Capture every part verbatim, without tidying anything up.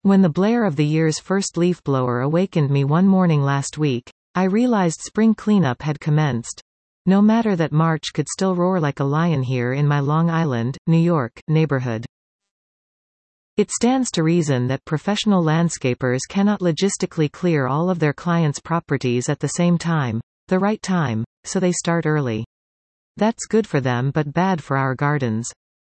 When the blare of the year's first leaf blower awakened me one morning last week, I realized spring cleanup had commenced. No matter that March could still roar like a lion here in my Long Island, New York, neighborhood. It stands to reason that professional landscapers cannot logistically clear all of their clients' properties at the same time, the right time, so they start early. That's good for them but bad for our gardens.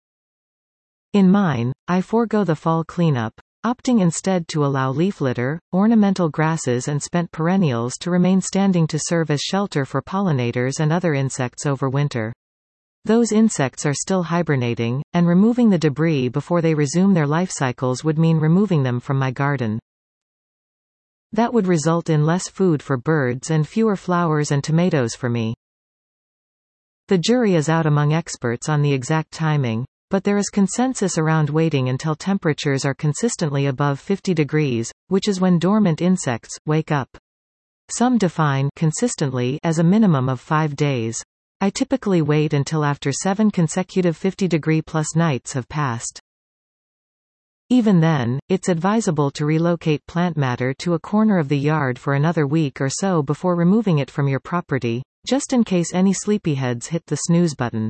In mine, I forego the fall cleanup, opting instead to allow leaf litter, ornamental grasses and spent perennials to remain standing to serve as shelter for pollinators and other insects over winter. Those insects are still hibernating, and removing the debris before they resume their life cycles would mean removing them from my garden. That would result in less food for birds and fewer flowers and tomatoes for me. The jury is out among experts on the exact timing, but there is consensus around waiting until temperatures are consistently above fifty degrees, which is when dormant insects wake up. Some define consistently as a minimum of five days. I typically wait until after seven consecutive fifty degree plus nights have passed. Even then, it's advisable to relocate plant matter to a corner of the yard for another week or so before removing it from your property, just in case any sleepyheads hit the snooze button.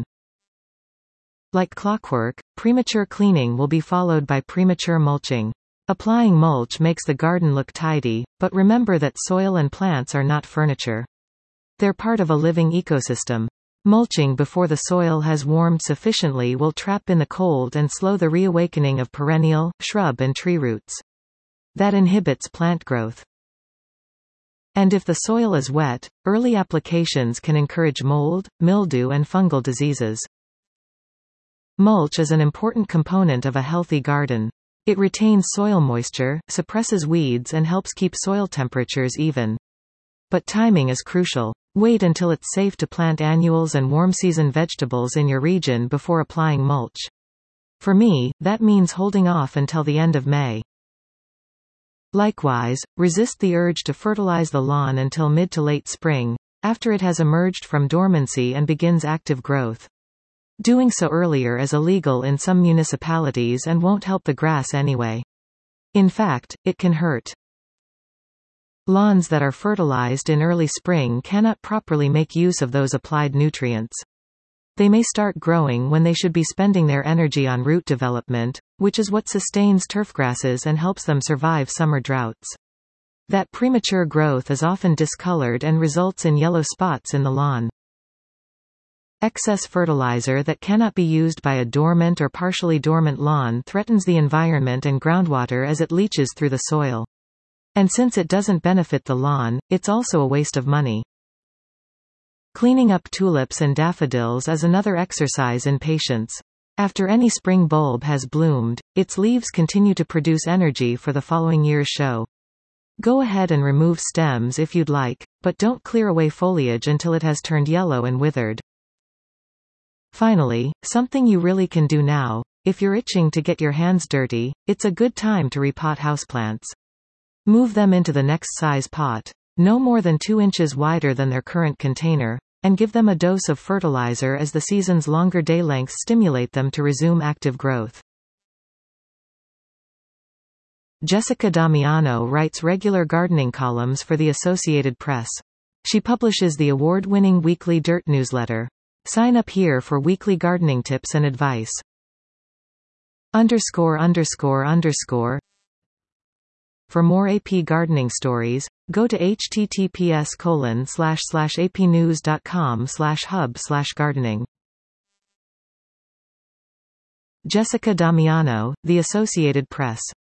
Like clockwork, premature cleaning will be followed by premature mulching. Applying mulch makes the garden look tidy, but remember that soil and plants are not furniture. They're part of a living ecosystem. Mulching before the soil has warmed sufficiently will trap in the cold and slow the reawakening of perennial, shrub and tree roots. That inhibits plant growth. And if the soil is wet, early applications can encourage mold, mildew and fungal diseases. Mulch is an important component of a healthy garden. It retains soil moisture, suppresses weeds and helps keep soil temperatures even. But timing is crucial. Wait until it's safe to plant annuals and warm-season vegetables in your region before applying mulch. For me, that means holding off until the end of May. Likewise, resist the urge to fertilize the lawn until mid to late spring, after it has emerged from dormancy and begins active growth. Doing so earlier is illegal in some municipalities and won't help the grass anyway. In fact, it can hurt. Lawns that are fertilized in early spring cannot properly make use of those applied nutrients. They may start growing when they should be spending their energy on root development, which is what sustains turfgrasses and helps them survive summer droughts. That premature growth is often discolored and results in yellow spots in the lawn. Excess fertilizer that cannot be used by a dormant or partially dormant lawn threatens the environment and groundwater as it leaches through the soil. And since it doesn't benefit the lawn, it's also a waste of money. Cleaning up tulips and daffodils is another exercise in patience. After any spring bulb has bloomed, its leaves continue to produce energy for the following year's show. Go ahead and remove stems if you'd like, but don't clear away foliage until it has turned yellow and withered. Finally, something you really can do now. If you're itching to get your hands dirty, it's a good time to repot houseplants. Move them into the next size pot, no more than two inches wider than their current container, and give them a dose of fertilizer as the season's longer day lengths stimulate them to resume active growth. Jessica Damiano writes regular gardening columns for the Associated Press. She publishes the award-winning weekly Dirt newsletter. Sign up here for weekly gardening tips and advice. Underscore underscore underscore. For more A P gardening stories, go to https colon slash slash apnews.com slash hub slash gardening. Jessica Damiano, The Associated Press.